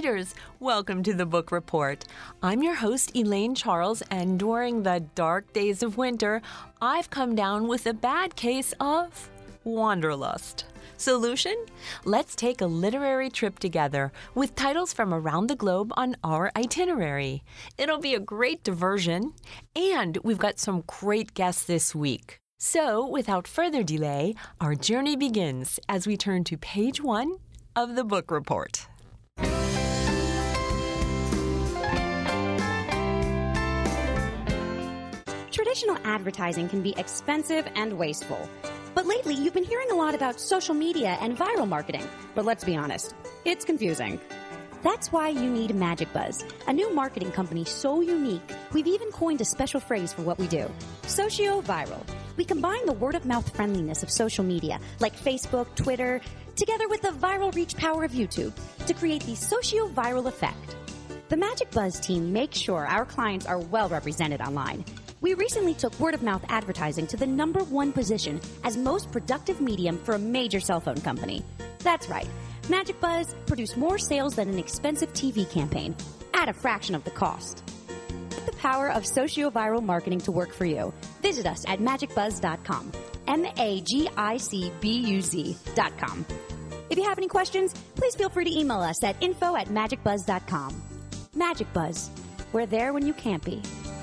readers, welcome to the Book Report. I'm your host, Elaine Charles, and during the dark days of winter, I've come down with a bad case of wanderlust. Solution? Let's take a literary trip together with titles from around the globe on our itinerary. It'll be a great diversion, and we've got some great guests this week. So, without further delay, our journey begins as we turn to page 1 of the Book Report. Traditional advertising can be expensive and wasteful. But lately, you've been hearing a lot about social media and viral marketing. But let's be honest, it's confusing. That's why you need MagicBuzz, a new marketing company so unique, we've even coined a special phrase for what we do, socio-viral. We combine the word-of-mouth friendliness of social media, like Facebook, Twitter, together with the viral reach power of YouTube to create the socio-viral effect. The MagicBuzz team makes sure our clients are well represented online. We recently took word-of-mouth advertising to the #1 position as most productive medium for a major cell phone company. That's right. MagicBuzz produced more sales than an expensive TV campaign at a fraction of the cost. Put the power of socio-viral marketing to work for you. Visit us at magicbuzz.com. MAGICBUZ.com. If you have any questions, please feel free to email us at info@magicbuzz.com. MagicBuzz. We're there when you can't be.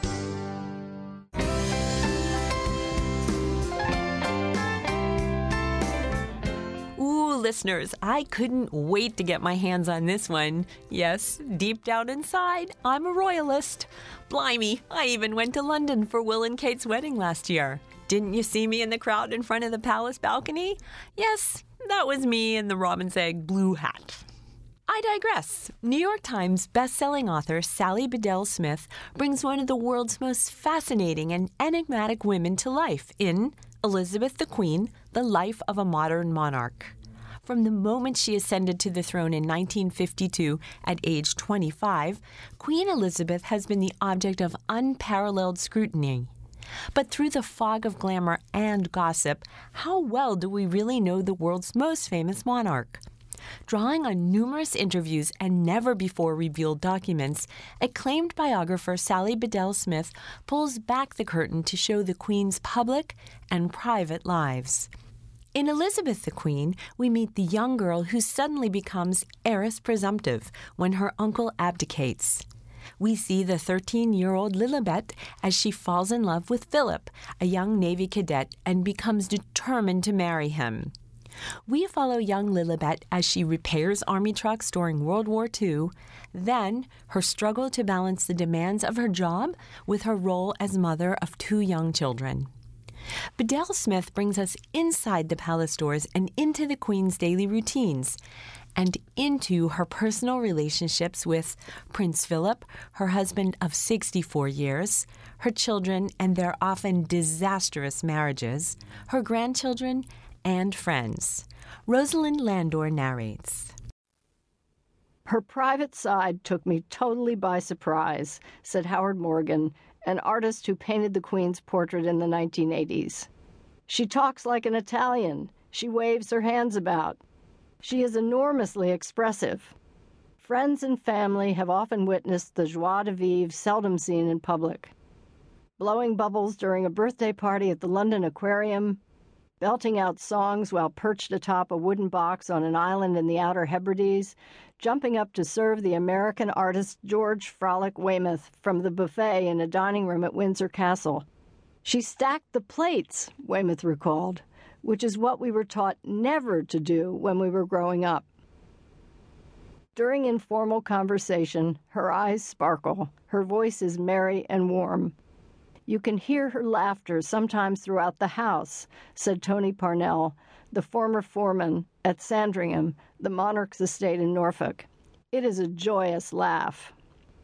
Listeners, I couldn't wait to get my hands on this one. Yes, deep down inside, I'm a royalist. Blimey, I even went to London for Will and Kate's wedding last year. Didn't you see me in the crowd in front of the palace balcony? Yes, that was me in the robin's egg blue hat. I digress. New York Times best-selling author Sally Bedell Smith brings one of the world's most fascinating and enigmatic women to life in Elizabeth the Queen, The Life of a Modern Monarch. From the moment she ascended to the throne in 1952 at age 25, Queen Elizabeth has been the object of unparalleled scrutiny. But through the fog of glamour and gossip, how well do we really know the world's most famous monarch? Drawing on numerous interviews and never-before-revealed documents, acclaimed biographer Sally Bedell Smith pulls back the curtain to show the Queen's public and private lives. In Elizabeth the Queen, we meet the young girl who suddenly becomes heiress presumptive when her uncle abdicates. We see the 13-year-old Lilibet as she falls in love with Philip, a young Navy cadet, and becomes determined to marry him. We follow young Lilibet as she repairs army trucks during World War II, then her struggle to balance the demands of her job with her role as mother of 2 young children. Bedell Smith brings us inside the palace doors and into the Queen's daily routines, and into her personal relationships with Prince Philip, her husband of 64 years, her children and their often disastrous marriages, her grandchildren, and friends. Rosalind Landor narrates. Her private side took me totally by surprise, said Howard Morgan, an artist who painted the Queen's portrait in the 1980s. She talks like an Italian. She waves her hands about. She is enormously expressive. Friends and family have often witnessed the joie de vivre seldom seen in public. Blowing bubbles during a birthday party at the London Aquarium, belting out songs while perched atop a wooden box on an island in the Outer Hebrides, jumping up to serve the American artist George Frolic Weymouth from the buffet in a dining room at Windsor Castle. She stacked the plates, Weymouth recalled, which is what we were taught never to do when we were growing up. During informal conversation, her eyes sparkle, her voice is merry and warm. You can hear her laughter sometimes throughout the house, said Tony Parnell, the former foreman at Sandringham, the monarch's estate in Norfolk. It is a joyous laugh.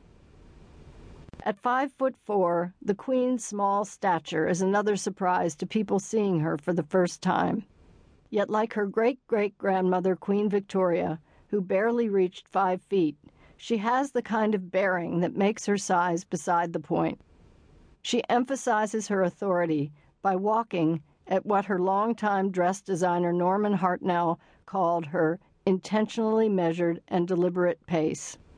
At 5'4", the Queen's small stature is another surprise to people seeing her for the first time. Yet like her great-great-grandmother, Queen Victoria, who barely reached 5 feet, she has the kind of bearing that makes her size beside the point. She emphasizes her authority by walking at what her longtime dress designer Norman Hartnell called her intentionally measured and deliberate pace.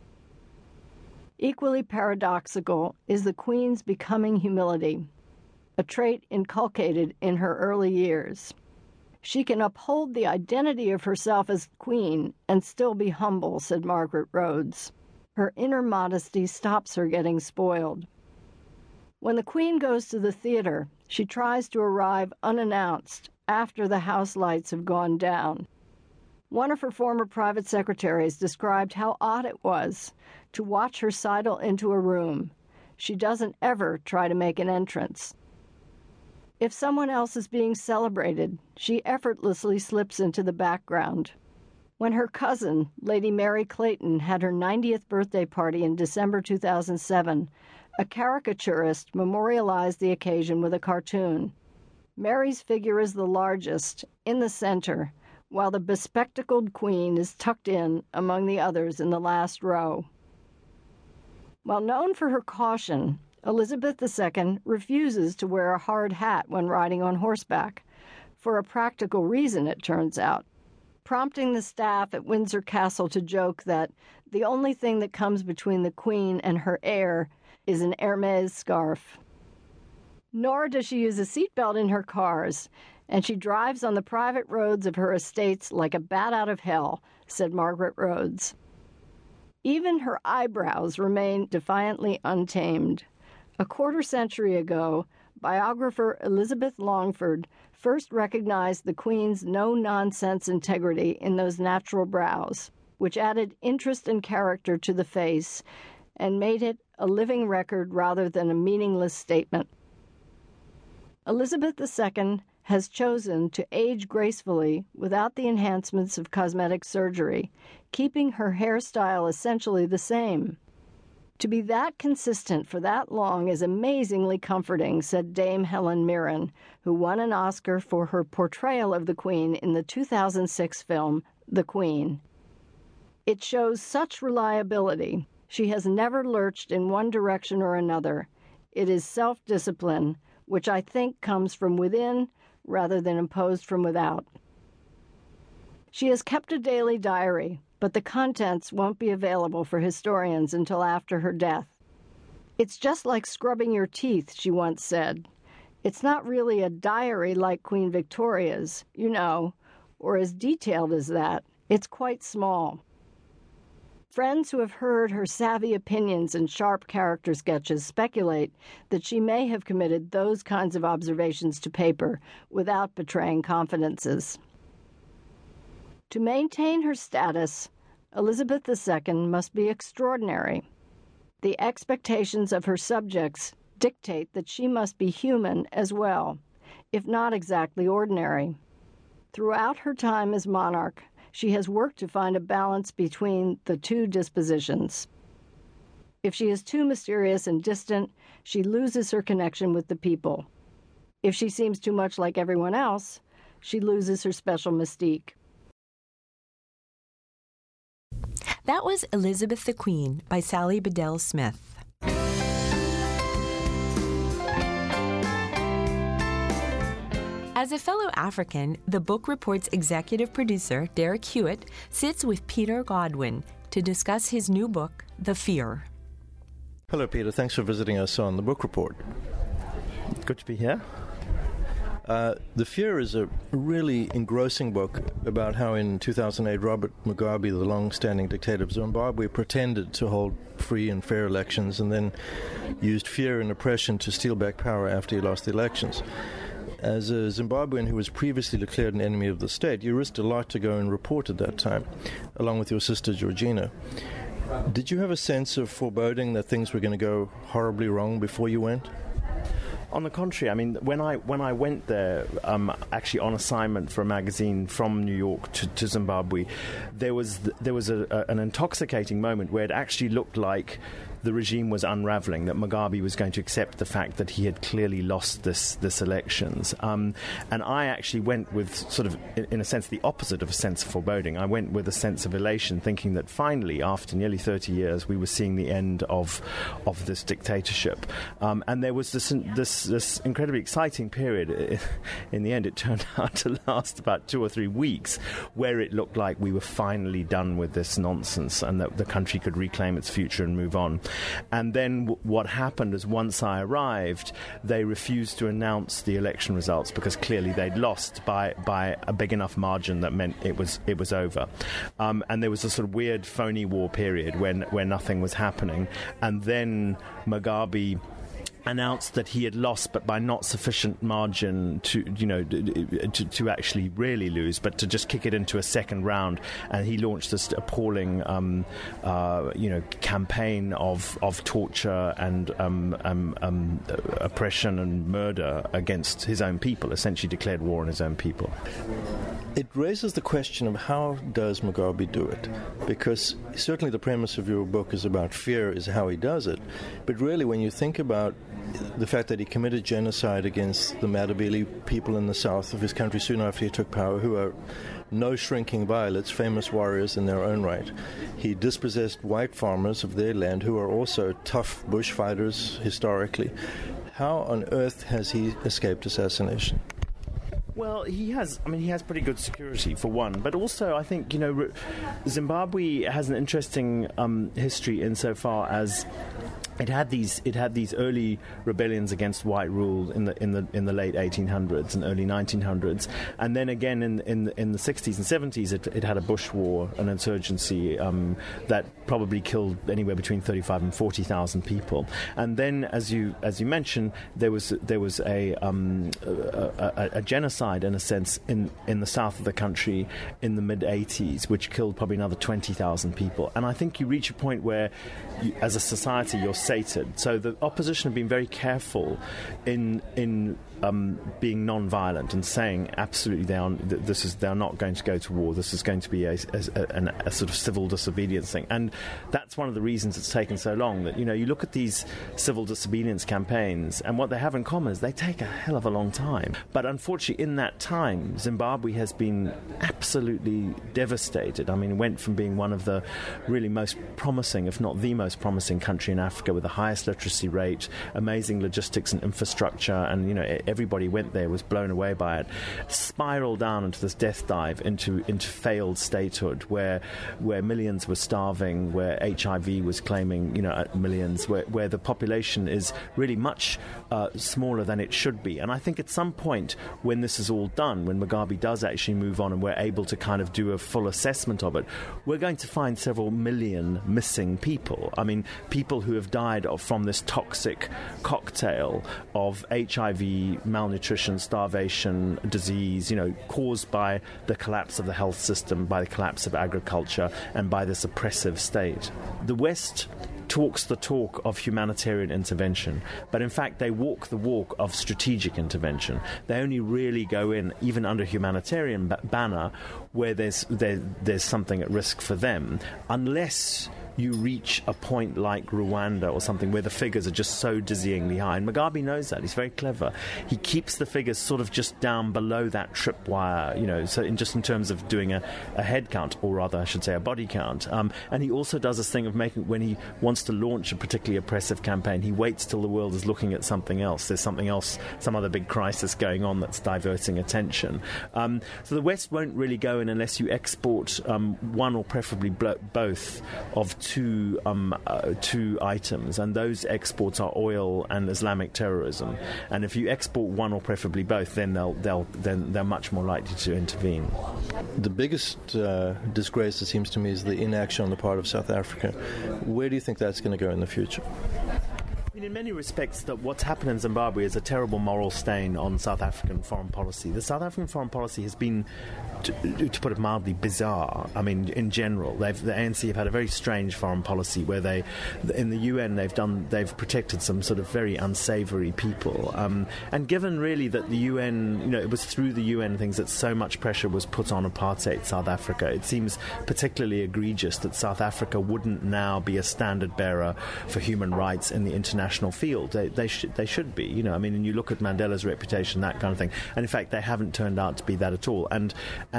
Equally paradoxical is the Queen's becoming humility, a trait inculcated in her early years. She can uphold the identity of herself as Queen and still be humble, said Margaret Rhodes. Her inner modesty stops her getting spoiled. When the Queen goes to the theater, she tries to arrive unannounced after the house lights have gone down. One of her former private secretaries described how odd it was to watch her sidle into a room. She doesn't ever try to make an entrance. If someone else is being celebrated, she effortlessly slips into the background. When her cousin, Lady Mary Clayton, had her 90th birthday party in December 2007, a caricaturist memorialized the occasion with a cartoon. Mary's figure is the largest, in the center, while the bespectacled Queen is tucked in among the others in the last row. While known for her caution, Elizabeth II refuses to wear a hard hat when riding on horseback, for a practical reason, it turns out, prompting the staff at Windsor Castle to joke that the only thing that comes between the Queen and her heir is an Hermes scarf. Nor does she use a seatbelt in her cars, and she drives on the private roads of her estates like a bat out of hell, said Margaret Rhodes. Even her eyebrows remain defiantly untamed. A quarter-century ago, biographer Elizabeth Longford first recognized the Queen's no-nonsense integrity in those natural brows, which added interest and character to the face and made it a living record rather than a meaningless statement. Elizabeth II has chosen to age gracefully without the enhancements of cosmetic surgery, keeping her hairstyle essentially the same. To be that consistent for that long is amazingly comforting, said Dame Helen Mirren, who won an Oscar for her portrayal of the Queen in the 2006 film The Queen. It shows such reliability. She has never lurched in one direction or another. It is self-discipline, which I think comes from within rather than imposed from without. She has kept a daily diary, but the contents won't be available for historians until after her death. It's just like scrubbing your teeth, she once said. It's not really a diary like Queen Victoria's, or as detailed as that. It's quite small. Friends who have heard her savvy opinions and sharp character sketches speculate that she may have committed those kinds of observations to paper without betraying confidences. To maintain her status, Elizabeth II must be extraordinary. The expectations of her subjects dictate that she must be human as well, if not exactly ordinary. Throughout her time as monarch, she has worked to find a balance between the two dispositions. If she is too mysterious and distant, she loses her connection with the people. If she seems too much like everyone else, she loses her special mystique. That was Elizabeth the Queen by Sally Bedell Smith. As a fellow African, the Book Report's executive producer, Derek Hewitt, sits with Peter Godwin to discuss his new book, The Fear. Hello, Peter. Thanks for visiting us on the Book Report. Good to be here. The Fear is a really engrossing book about how in 2008 Robert Mugabe, the long-standing dictator of Zimbabwe, pretended to hold free and fair elections and then used fear and oppression to steal back power after he lost the elections. As a Zimbabwean who was previously declared an enemy of the state, you risked a lot to go and report at that time, along with your sister Georgina. Did you have a sense of foreboding that things were going to go horribly wrong before you went? On the contrary, I mean, when I went there, actually on assignment for a magazine from New York to Zimbabwe, there was an intoxicating moment where it actually looked like the regime was unraveling, that Mugabe was going to accept the fact that he had clearly lost this elections. And I actually went with sort of, in a sense, the opposite of a sense of foreboding. I went with a sense of elation, thinking that finally, after nearly 30 years, we were seeing the end of this dictatorship. And there was this incredibly exciting period. In the end, it turned out to last about 2 or 3 weeks, where it looked like we were finally done with this nonsense and that the country could reclaim its future and move on. And then what happened is once I arrived, they refused to announce the election results because clearly they'd lost by a big enough margin that meant it was over. And there was a sort of weird phony war period where nothing was happening. And then Mugabe announced that he had lost, but by not sufficient margin to actually really lose, but to just kick it into a second round. And he launched this appalling, campaign of torture and oppression and murder against his own people. Essentially, declared war on his own people. It raises the question of how does Mugabe do it? Because certainly the premise of your book is about fear, is how he does it. But really, when you think about the fact that he committed genocide against the Matabele people in the south of his country soon after he took power, who are no shrinking violets, famous warriors in their own right. He dispossessed white farmers of their land, who are also tough bushfighters historically. How on earth has he escaped assassination? Well, he has pretty good security, for one. But also, I think, Zimbabwe has an interesting history insofar as it had these early rebellions against white rule in the late 1800s and early 1900s, and then again in the 60s and 70s it had a Bush war, an insurgency that probably killed anywhere between 35 and 40,000 people. And then, as you mentioned, there was a genocide in a sense in the south of the country in the mid 80s, which killed probably another 20,000 people. And I think you reach a point where, as a society, you're sated. So the opposition have been very careful in being non-violent and saying absolutely they are not going to go to war. This is going to be a sort of civil disobedience thing. And that's one of the reasons it's taken so long. That you look at these civil disobedience campaigns, and what they have in common is they take a hell of a long time. But unfortunately, in that time, Zimbabwe has been absolutely devastated. I mean, it went from being one of the really most promising, if not the most promising country in Africa, with the highest literacy rate, amazing logistics and infrastructure, and everybody went there, was blown away by it, spiraled down into this death dive into failed statehood, where millions were starving, where HIV was claiming millions, where the population is really much smaller than it should be. And I think at some point, when this is all done, when Mugabe does actually move on and we're able to kind of do a full assessment of it, we're going to find several million missing people. I mean, people who have died from this toxic cocktail of HIV, malnutrition, starvation, disease, caused by the collapse of the health system, by the collapse of agriculture, and by this oppressive state. The West talks the talk of humanitarian intervention, but in fact they walk the walk of strategic intervention. They only really go in, even under humanitarian banner, where there's something at risk for them, unless you reach a point like Rwanda or something where the figures are just so dizzyingly high. And Mugabe knows that. He's very clever. He keeps the figures sort of just down below that tripwire, so in terms of doing a head count, or rather I should say a body count. And he also does this thing of when he wants to launch a particularly oppressive campaign, he waits till the world is looking at something else. There's something else, some other big crisis going on that's diverting attention. So the West won't really go in unless you export one or preferably both of two items, and those exports are oil and Islamic terrorism. And if you export one or preferably both, then they're much more likely to intervene. The biggest disgrace, it seems to me, is the inaction on the part of South Africa. Where do you think that's going to go in the future? In many respects, what's happened in Zimbabwe is a terrible moral stain on South African foreign policy. The South African foreign policy has been, to put it mildly, bizarre. I mean, in general, the ANC have had a very strange foreign policy where in the UN, they've protected some sort of very unsavoury people. And given really that the UN, it was through the UN things that so much pressure was put on apartheid South Africa, it seems particularly egregious that South Africa wouldn't now be a standard bearer for human rights in the international international field. They should be, you know. I mean, and you look at Mandela's reputation, that kind of thing. And in fact, they haven't turned out to be that at all. And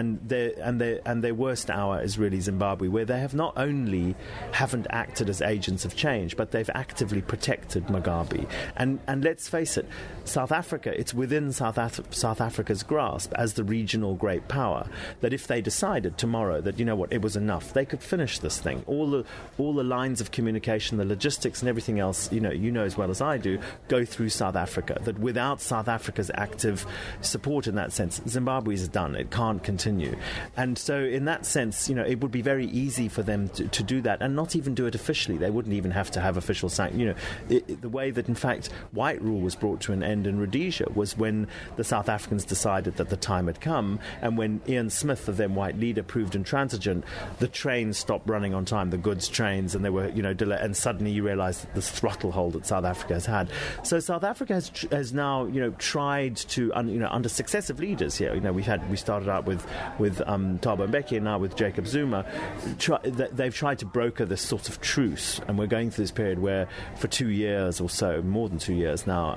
their worst hour is really Zimbabwe, where they have not only haven't acted as agents of change, but they've actively protected Mugabe. And let's face it, South Africa, it's within South Africa's grasp as the regional great power that if they decided tomorrow that, you know what, it was enough, they could finish this thing. All the lines of communication, the logistics and everything else, you know as well as I do, go through South Africa. That without South Africa's active support in that sense, Zimbabwe is done. It can't continue. And so in that sense, you know, it would be very easy for them to do that and not even do it officially. They wouldn't even have to have official sanction. You know, the way that, in fact, white rule was brought to an end in Rhodesia was when the South Africans decided that the time had come, and when Ian Smith, the then white leader, proved intransigent, the trains stopped running on time, the goods trains, and they were, you know, delayed, and suddenly you realise that this throttle hold that South Africa has had. So South Africa has now, you know, tried to, under successive leaders here, you know, we started out with Thabo Mbeki and now with Jacob Zuma, they've tried to broker this sort of truce, and we're going through this period where for 2 years or so, more than 2 years now,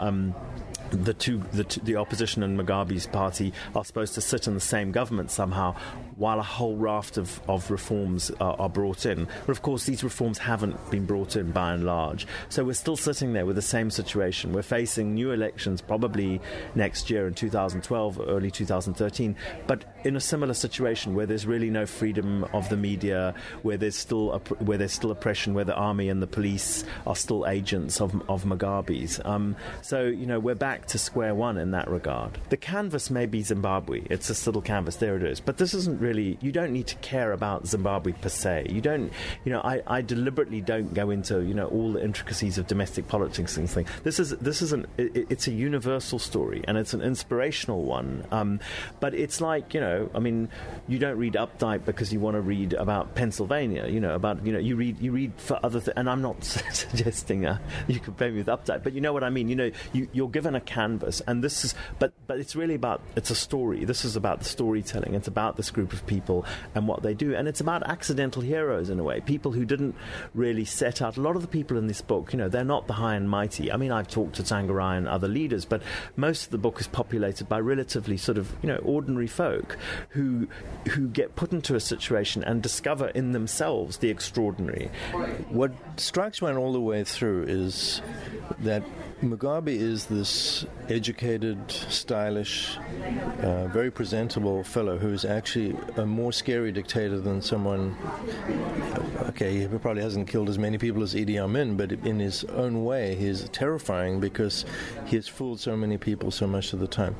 the opposition and Mugabe's party are supposed to sit in the same government somehow, while a whole raft of reforms are brought in. But of course, these reforms haven't been brought in by and large. So we're still sitting there with the same situation. We're facing new elections probably next year in 2012, early 2013, but in a similar situation where there's really no freedom of the media, where there's still oppression, where the army and the police are still agents of Mugabe's. So, you know, we're back to square one in that regard. The canvas may be Zimbabwe. It's this little canvas. There it is. But this isn't really, you don't need to care about Zimbabwe per se. You don't, you know, I deliberately don't go into, you know, all the intricacies of domestic politics and things. It's a universal story, and it's an inspirational one. But it's like, you know, I mean, you don't read Updike because you want to read about Pennsylvania, you know, about, you know, you read for other things, and I'm not suggesting you could blame me with Updike, but you know what I mean. You know, you're given a canvas, and this is, but it's really about, it's a story. This is about the storytelling. It's about this group of people and what they do, and it's about accidental heroes in a way, people who didn't really set out. A lot of the people in this book, you know, they're not the high and mighty. I mean, I've talked to Tsvangirai and other leaders, but most of the book is populated by relatively sort of, you know, ordinary folk who get put into a situation and discover in themselves the extraordinary. What strikes one all the way through is that Mugabe is this educated, stylish, very presentable fellow who's actually a more scary dictator than someone, okay, he probably hasn't killed as many people as Idi Amin, but in his own way he's terrifying because he has fooled so many people so much of the time.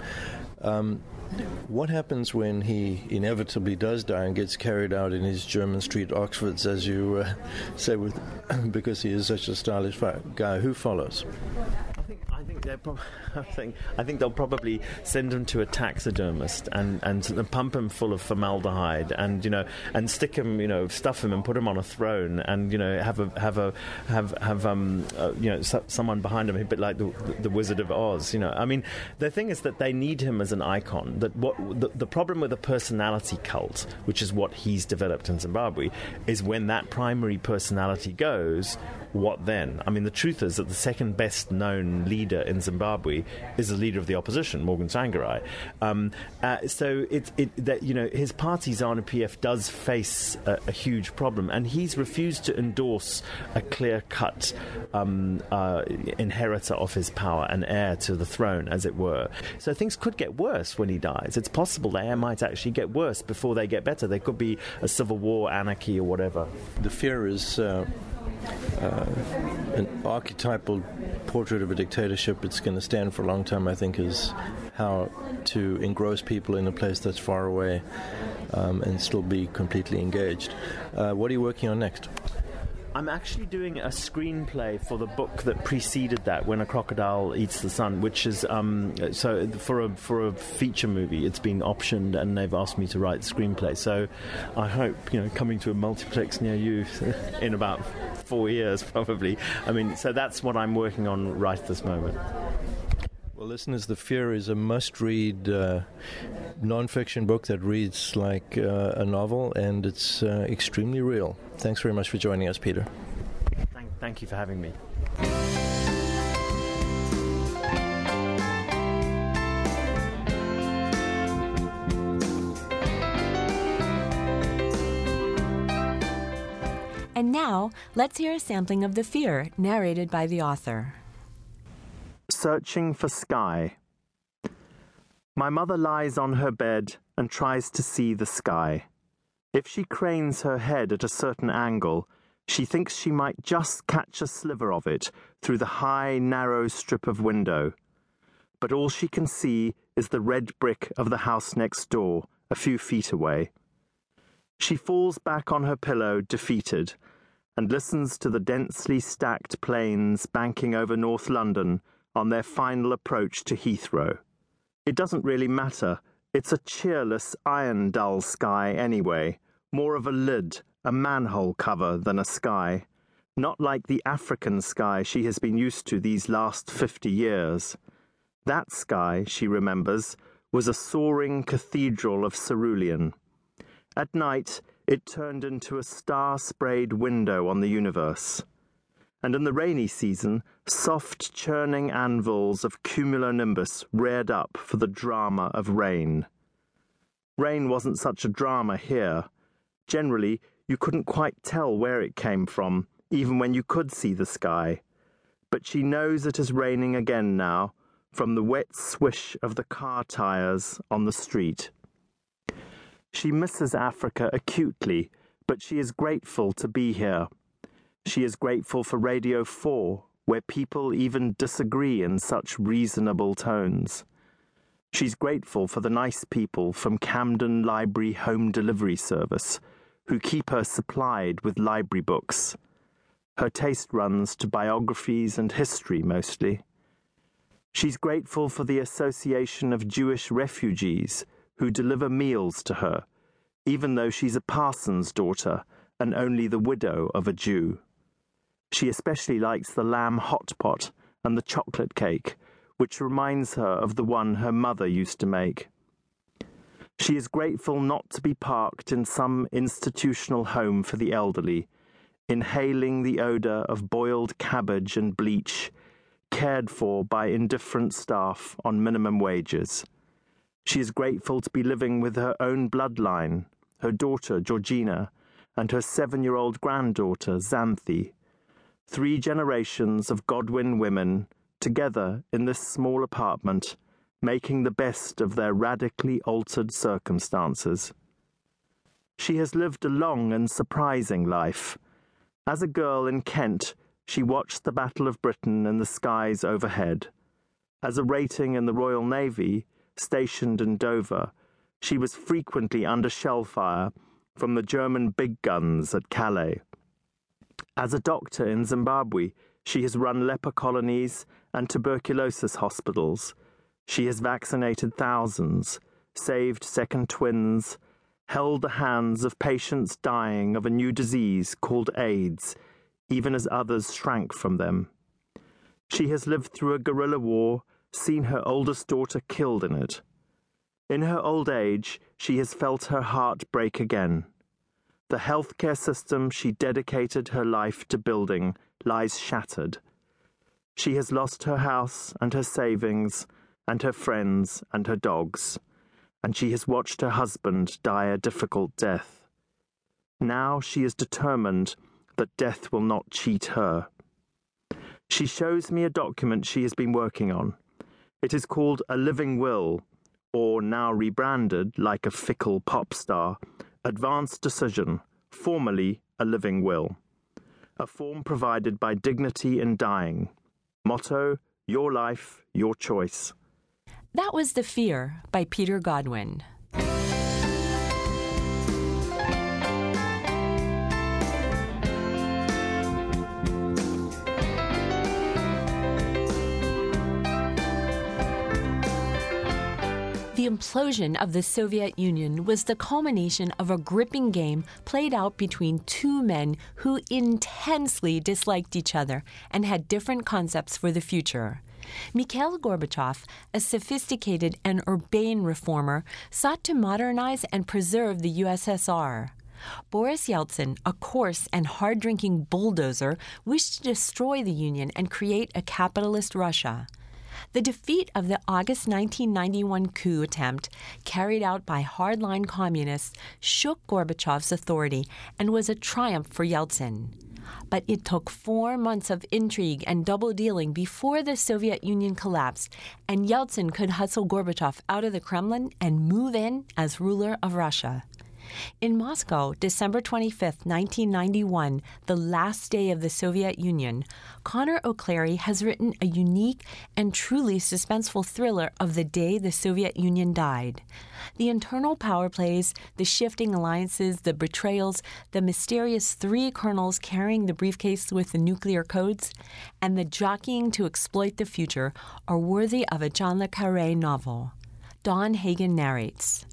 What happens when he inevitably does die and gets carried out in his German street Oxfords, as you say, because he is such a stylish guy? Who follows? I think they'll probably send him to a taxidermist and pump him full of formaldehyde and, you know, and stick him, you know, stuff him and put him on a throne and, you know, have you know, someone behind him a bit like the Wizard of Oz. You know, I mean, the thing is that they need him as an icon. That the problem with a personality cult, which is what he's developed in Zimbabwe, is when that primary personality goes, what then? I mean, the truth is that the second best known leader in Zimbabwe is the leader of the opposition, Morgan Tsvangirai. So that, you know, his party, ZANU-PF, does face a huge problem, and he's refused to endorse a clear-cut inheritor of his power, an heir to the throne, as it were. So things could get worse when he dies. It's possible they might actually get worse before they get better. There could be a civil war, anarchy, or whatever. The fear is an archetypal portrait of a dictatorship. It's going to stand for a long time, I think, is how to engross people in a place that's far away and still be completely engaged. What are you working on next? I'm actually doing a screenplay for the book that preceded that, When a Crocodile Eats the Sun, which is so for a feature movie. It's been optioned, and they've asked me to write the screenplay. So I hope, you know, coming to a multiplex near you in about 4 years, probably. I mean, so that's what I'm working on right at this moment. Well, listeners, The Fear is a must-read non-fiction book that reads like a novel, and it's extremely real. Thanks very much for joining us, Peter. Thank you for having me. And now, let's hear a sampling of The Fear, narrated by the author. Searching for sky. My mother lies on her bed and tries to see the sky. If she cranes her head at a certain angle, she thinks she might just catch a sliver of it through the high, narrow strip of window. But all she can see is the red brick of the house next door, a few feet away. She falls back on her pillow, defeated, and listens to the densely stacked planes banking over North London on their final approach to Heathrow. It doesn't really matter. It's a cheerless, iron-dull sky anyway, more of a lid, a manhole cover than a sky, not like the African sky she has been used to these last 50 years. That sky, she remembers, was a soaring cathedral of cerulean. At night, it turned into a star-sprayed window on the universe. And in the rainy season, soft churning anvils of cumulonimbus reared up for the drama of rain. Rain wasn't such a drama here. Generally, you couldn't quite tell where it came from, even when you could see the sky. But she knows it is raining again now, from the wet swish of the car tires on the street. She misses Africa acutely, but she is grateful to be here. She is grateful for Radio 4, where people even disagree in such reasonable tones. She's grateful for the nice people from Camden Library Home Delivery Service, who keep her supplied with library books. Her taste runs to biographies and history mostly. She's grateful for the Association of Jewish Refugees, who deliver meals to her, even though she's a parson's daughter and only the widow of a Jew. She especially likes the lamb hot pot and the chocolate cake, which reminds her of the one her mother used to make. She is grateful not to be parked in some institutional home for the elderly, inhaling the odor of boiled cabbage and bleach, cared for by indifferent staff on minimum wages. She is grateful to be living with her own bloodline, her daughter Georgina, and her 7-year-old granddaughter Xanthi. 3 generations of Godwin women, together in this small apartment, making the best of their radically altered circumstances. She has lived a long and surprising life. As a girl in Kent, she watched the Battle of Britain in the skies overhead. As a rating in the Royal Navy, stationed in Dover, she was frequently under shell fire from the German big guns at Calais. As a doctor in Zimbabwe, she has run leper colonies and tuberculosis hospitals. She has vaccinated thousands, saved second twins, held the hands of patients dying of a new disease called AIDS, even as others shrank from them. She has lived through a guerrilla war, seen her oldest daughter killed in it. In her old age, she has felt her heart break again. The healthcare system she dedicated her life to building lies shattered. She has lost her house and her savings and her friends and her dogs, and she has watched her husband die a difficult death. Now she is determined that death will not cheat her. She shows me a document she has been working on. It is called a living will, or now rebranded like a fickle pop star, Advanced Decision, formerly a living will. A form provided by Dignity in Dying. Motto, your life, your choice. That was The Fear by Peter Godwin. The implosion of the Soviet Union was the culmination of a gripping game played out between 2 men who intensely disliked each other and had different concepts for the future. Mikhail Gorbachev, a sophisticated and urbane reformer, sought to modernize and preserve the USSR. Boris Yeltsin, a coarse and hard-drinking bulldozer, wished to destroy the Union and create a capitalist Russia. The defeat of the August 1991 coup attempt, carried out by hardline communists, shook Gorbachev's authority and was a triumph for Yeltsin. But it took 4 months of intrigue and double-dealing before the Soviet Union collapsed, and Yeltsin could hustle Gorbachev out of the Kremlin and move in as ruler of Russia. In Moscow, December 25, 1991, the last day of the Soviet Union, Connor O'Clery has written a unique and truly suspenseful thriller of the day the Soviet Union died. The internal power plays, the shifting alliances, the betrayals, the mysterious 3 colonels carrying the briefcase with the nuclear codes, and the jockeying to exploit the future are worthy of a John le Carré novel. Don Hagen narrates.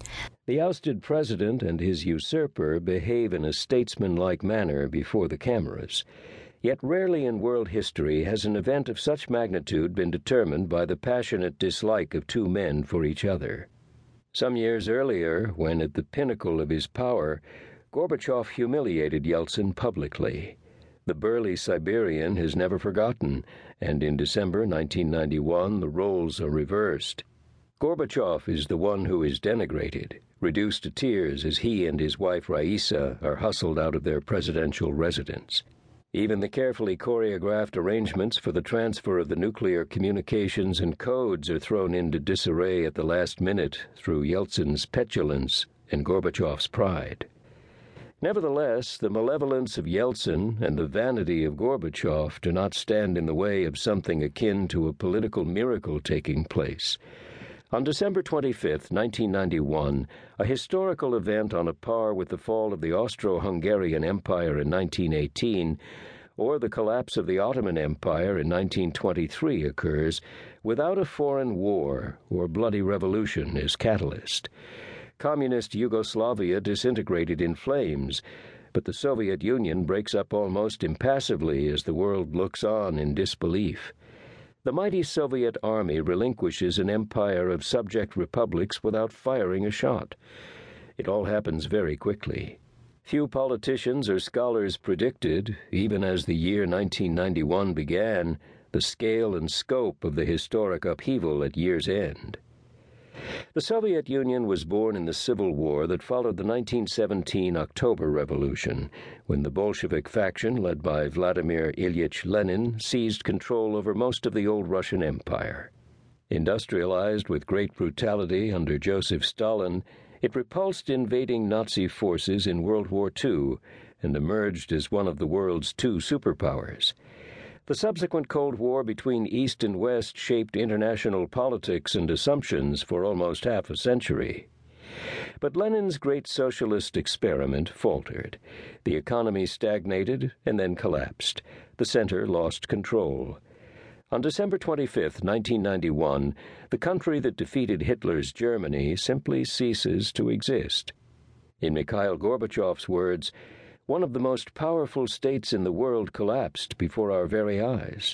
The ousted president and his usurper behave in a statesmanlike manner before the cameras. Yet rarely in world history has an event of such magnitude been determined by the passionate dislike of 2 men for each other. Some years earlier, when at the pinnacle of his power, Gorbachev humiliated Yeltsin publicly. The burly Siberian has never forgotten, and in December 1991 the roles are reversed. Gorbachev is the one who is denigrated, reduced to tears as he and his wife Raisa are hustled out of their presidential residence. Even the carefully choreographed arrangements for the transfer of the nuclear communications and codes are thrown into disarray at the last minute through Yeltsin's petulance and Gorbachev's pride. Nevertheless, the malevolence of Yeltsin and the vanity of Gorbachev do not stand in the way of something akin to a political miracle taking place. On December 25, 1991, a historical event on a par with the fall of the Austro-Hungarian Empire in 1918 or the collapse of the Ottoman Empire in 1923 occurs without a foreign war or bloody revolution as catalyst. Communist Yugoslavia disintegrated in flames, but the Soviet Union breaks up almost impassively as the world looks on in disbelief. The mighty Soviet army relinquishes an empire of subject republics without firing a shot. It all happens very quickly. Few politicians or scholars predicted, even as the year 1991 began, the scale and scope of the historic upheaval at year's end. The Soviet Union was born in the civil war that followed the 1917 October Revolution, when the Bolshevik faction, led by Vladimir Ilyich Lenin, seized control over most of the old Russian Empire. Industrialized with great brutality under Joseph Stalin, it repulsed invading Nazi forces in World War II and emerged as one of the world's 2 superpowers. The subsequent Cold War between East and West shaped international politics and assumptions for almost half a century. But Lenin's great socialist experiment faltered. The economy stagnated and then collapsed. The center lost control. On December 25, 1991, the country that defeated Hitler's Germany simply ceases to exist. In Mikhail Gorbachev's words, one of the most powerful states in the world collapsed before our very eyes.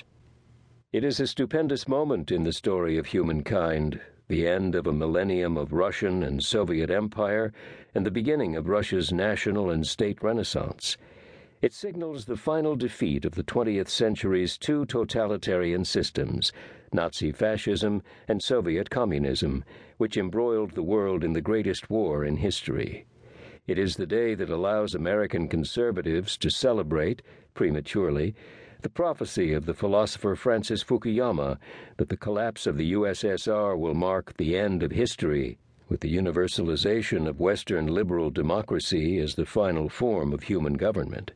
It is a stupendous moment in the story of humankind, the end of a millennium of Russian and Soviet empire and the beginning of Russia's national and state renaissance. It signals the final defeat of the 20th century's 2 totalitarian systems, Nazi fascism and Soviet communism, which embroiled the world in the greatest war in history. It is the day that allows American conservatives to celebrate, prematurely, the prophecy of the philosopher Francis Fukuyama that the collapse of the USSR will mark the end of history, with the universalization of Western liberal democracy as the final form of human government.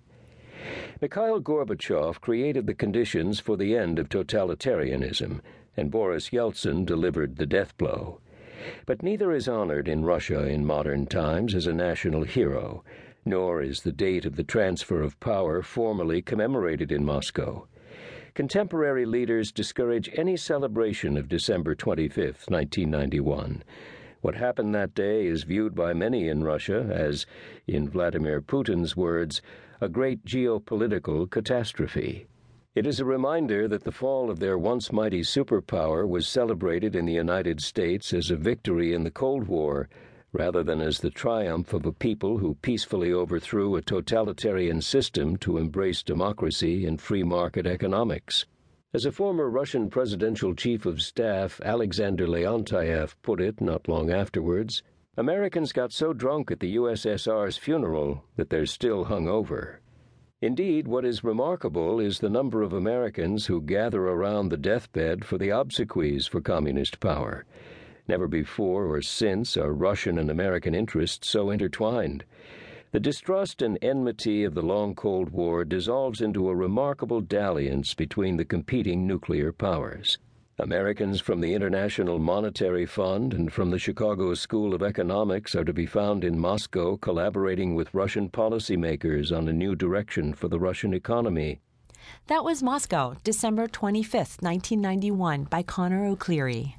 Mikhail Gorbachev created the conditions for the end of totalitarianism, and Boris Yeltsin delivered the death blow. But neither is honored in Russia in modern times as a national hero, nor is the date of the transfer of power formally commemorated in Moscow. Contemporary leaders discourage any celebration of December 25, 1991. What happened that day is viewed by many in Russia as, in Vladimir Putin's words, a great geopolitical catastrophe. It is a reminder that the fall of their once mighty superpower was celebrated in the United States as a victory in the Cold War, rather than as the triumph of a people who peacefully overthrew a totalitarian system to embrace democracy and free market economics. As a former Russian presidential chief of staff, Alexander Leontief, put it not long afterwards, Americans got so drunk at the USSR's funeral that they're still hungover. Indeed, what is remarkable is the number of Americans who gather around the deathbed for the obsequies for communist power. Never before or since are Russian and American interests so intertwined. The distrust and enmity of the long Cold War dissolves into a remarkable dalliance between the competing nuclear powers. Americans from the International Monetary Fund and from the Chicago School of Economics are to be found in Moscow collaborating with Russian policymakers on a new direction for the Russian economy. That was Moscow, December 25th, 1991, by Connor O'Cleary.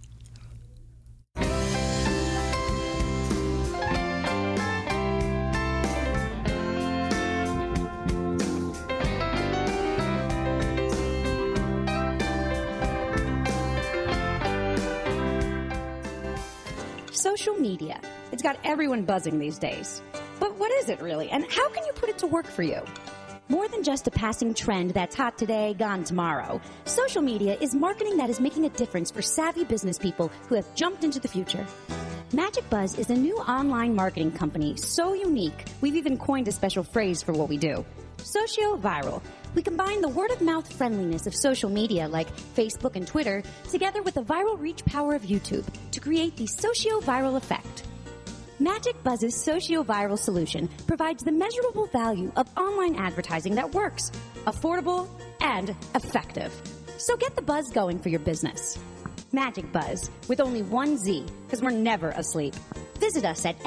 Social media. It's got everyone buzzing these days. But what is it really, and how can you put it to work for you? More than just a passing trend that's hot today, gone tomorrow, social media is marketing that is making a difference for savvy business people who have jumped into the future. Magic Buzz is a new online marketing company so unique, we've even coined a special phrase for what we do. Socio-viral. We combine the word-of-mouth friendliness of social media like Facebook and Twitter together with the viral reach power of YouTube to create the socio-viral effect. Magic Buzz's socio-viral solution provides the measurable value of online advertising that works, affordable, and effective. So get the buzz going for your business. Magic Buzz, with only one Z, because we're never asleep. Visit us at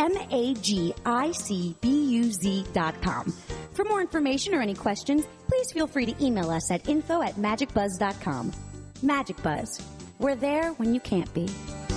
magicbuz.com. For more information or any questions, please feel free to email us at info@magicbuzz.com. Magic Buzz. We're there when you can't be.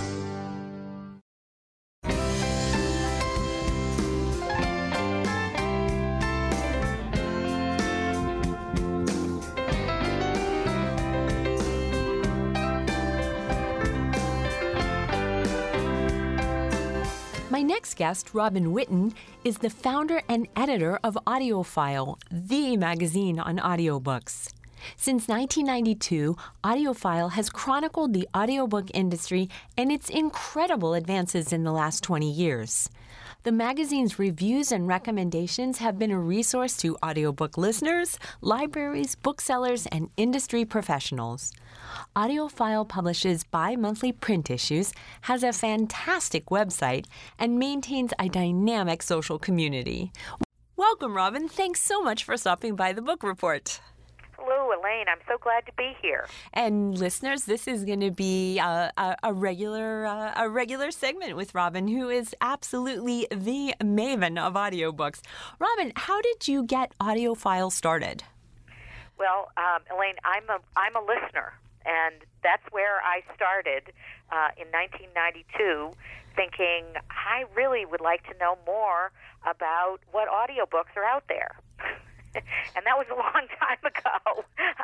My next guest, Robin Whitten, is the founder and editor of AudioFile, the magazine on audiobooks. Since 1992, AudioFile has chronicled the audiobook industry and its incredible advances in the last 20 years. The magazine's reviews and recommendations have been a resource to audiobook listeners, libraries, booksellers, and industry professionals. AudioFile publishes bi-monthly print issues, has a fantastic website, and maintains a dynamic social community. Welcome, Robin. Thanks so much for stopping by the Book Report. Hello, Elaine. I'm so glad to be here. And listeners, this is going to be a regular segment with Robin, who is absolutely the maven of audiobooks. Robin, how did you get AudioFile started? Well, Elaine, I'm a listener, and that's where I started in 1992, thinking I really would like to know more about what audiobooks are out there. And that was a long time ago.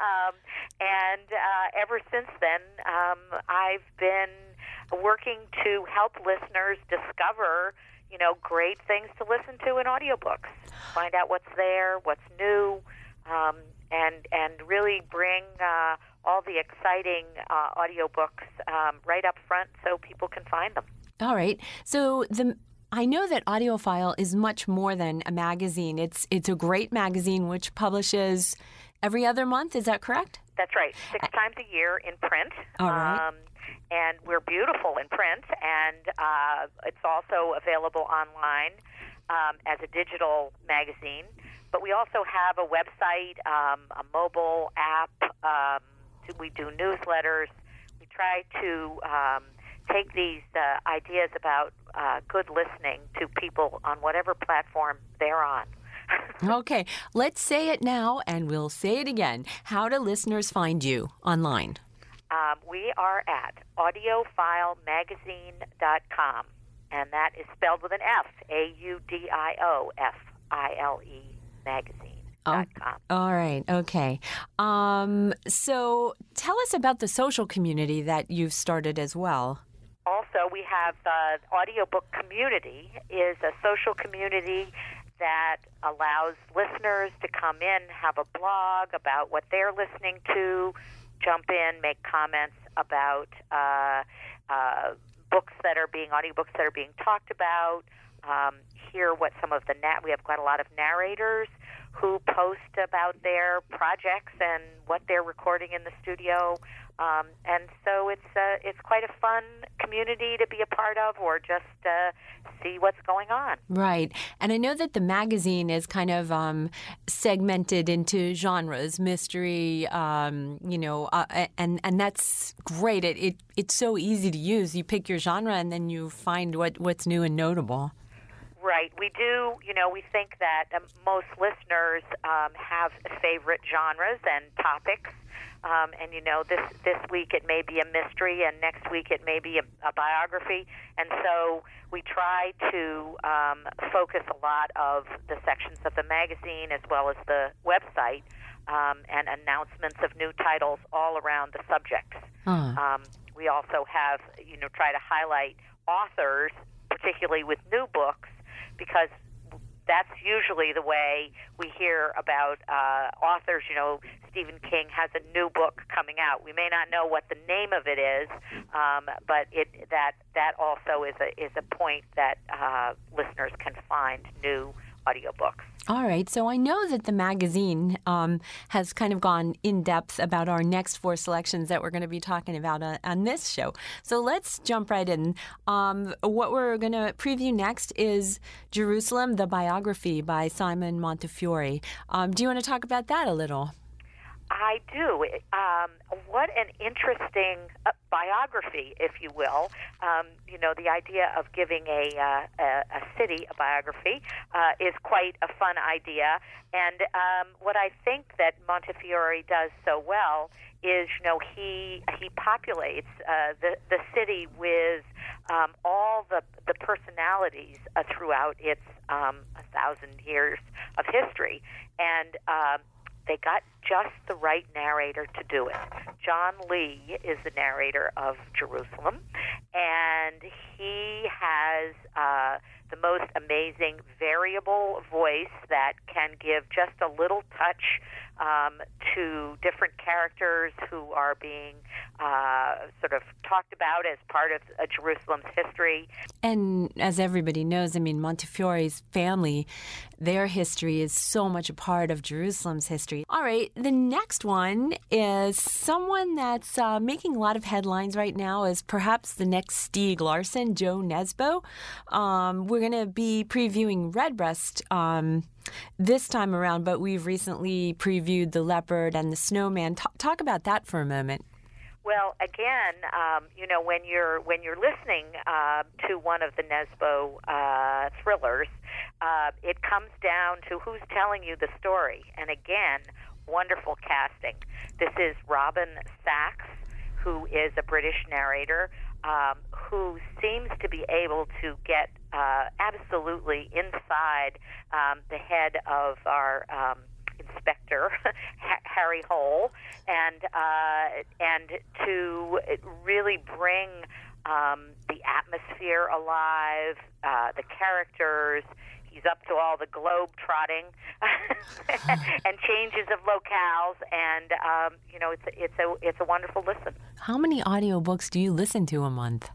Ever since then, I've been working to help listeners discover, great things to listen to in audiobooks, find out what's there, what's new, and really bring all the exciting audiobooks right up front so people can find them. All right. So I know that AudioFile is much more than a magazine. It's a great magazine which publishes every other month. Is that correct? That's right. 6 times a year in print. All right. And we're beautiful in print, and it's also available online as a digital magazine. But we also have a website, a mobile app. We do newsletters. We try to take these ideas about good listening to people on whatever platform they're on. Okay, let's say it now, and we'll say it again. How do listeners find you online? We are at audiofilemagazine.com, and that is spelled with an F, AUDIOFILE magazine.com. All right, okay. So tell us about the social community that you've started as well. Also, we have the Audiobook Community is a social community that allows listeners to come in, have a blog about what they're listening to, jump in, make comments about audiobooks that are being talked about, hear what some of we have got a lot of narrators who post about their projects and what they're recording in the studio. And so it's quite a fun community to be a part of, or just see what's going on. Right. And I know that the magazine is kind of segmented into genres, mystery, and that's great. It's so easy to use. You pick your genre and then you find what's new and notable. Right. We do, we think that most listeners have favorite genres and topics. This week it may be a mystery, and next week it may be a biography. And so we try to focus a lot of the sections of the magazine as well as the website and announcements of new titles all around the subjects. We also have, try to highlight authors, particularly with new books, because that's usually the way we hear about authors. Stephen King has a new book coming out. We may not know what the name of it is, but that also is a point that listeners can find new audiobooks. All right. So I know that the magazine has kind of gone in depth about our next 4 selections that we're going to be talking about on this show. So let's jump right in. What we're going to preview next is Jerusalem, the biography by Simon Montefiore. Do you want to talk about that a little? I do. What an interesting biography, if you will. The idea of giving a city a biography is quite a fun idea. And what I think that Montefiore does so well is, he populates the city with all the personalities throughout its 1,000 years of history. And they got just the right narrator to do it. John Lee is the narrator of Jerusalem, and he has the most amazing variable voice that can give just a little touch to different characters who are being sort of talked about as part of Jerusalem's history. And as everybody knows, Montefiore's family, their history is so much a part of Jerusalem's history. All right, the next one is someone that's making a lot of headlines right now as perhaps the next Stieg Larsson, Jo Nesbø. We're going to be previewing Redbreast this time around, but we've recently previewed The Leopard and The Snowman. Talk about that for a moment. Well, again, when you're listening to one of the Nesbø thrillers, it comes down to who's telling you the story. And again, wonderful casting. This is Robin Sachs, who is a British narrator, who seems to be able to get absolutely inside the head of our inspector, Harry Hole, and to really bring the atmosphere alive, the characters. He's up to all the globe trotting and changes of locales, and it's a wonderful listen. How many audiobooks do you listen to a month?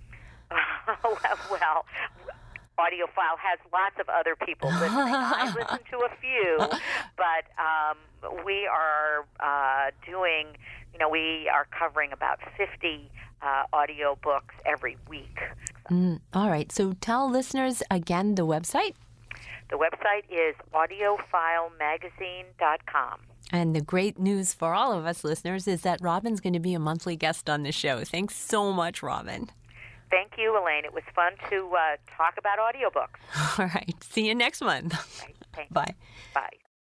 Well, Audiophile has lots of other people listening. I listen to a few, but we are doing, we are covering about 50 audiobooks every week. All right. So tell listeners again the website. The website is audiofilemagazine.com. And the great news for all of us listeners is that Robin's going to be a monthly guest on the show. Thanks so much, Robin. Thank you, Elaine. It was fun to talk about audiobooks. All right. See you next month. Right. Thanks. Bye. Bye.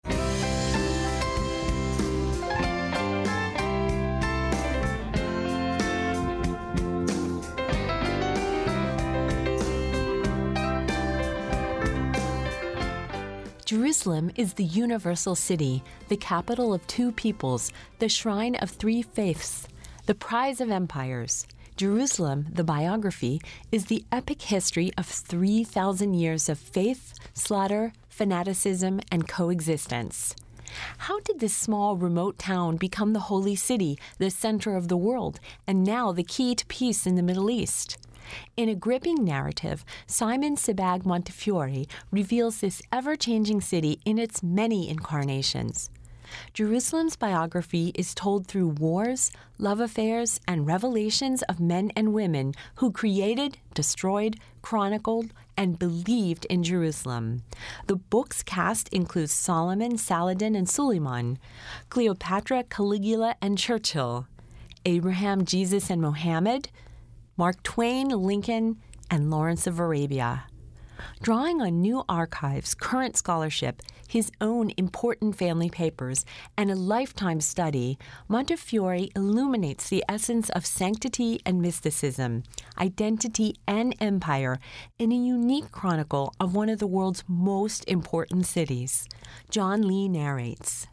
Jerusalem is the universal city, the capital of 2 peoples, the shrine of 3 faiths, the prize of empires. Jerusalem, the biography, is the epic history of 3,000 years of faith, slaughter, fanaticism, and coexistence. How did this small, remote town become the holy city, the center of the world, and now the key to peace in the Middle East? In a gripping narrative, Simon Sebag Montefiore reveals this ever-changing city in its many incarnations. Jerusalem's biography is told through wars, love affairs, and revelations of men and women who created, destroyed, chronicled, and believed in Jerusalem. The book's cast includes Solomon, Saladin, and Suleiman, Cleopatra, Caligula, and Churchill, Abraham, Jesus, and Mohammed, Mark Twain, Lincoln, and Lawrence of Arabia. Drawing on new archives, current scholarship, his own important family papers, and a lifetime study, Montefiore illuminates the essence of sanctity and mysticism, identity and empire in a unique chronicle of one of the world's most important cities. John Lee narrates.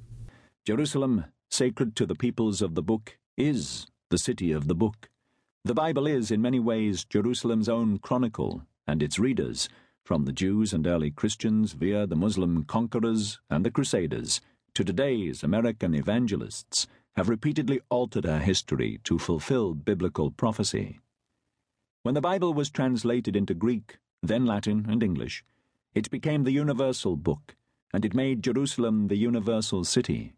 Jerusalem, sacred to the peoples of the book, is the city of the book. The Bible is, in many ways, Jerusalem's own chronicle, and its readers, from the Jews and early Christians via the Muslim conquerors and the Crusaders to today's American evangelists, have repeatedly altered her history to fulfill biblical prophecy. When the Bible was translated into Greek, then Latin and English, it became the universal book, and it made Jerusalem the universal city.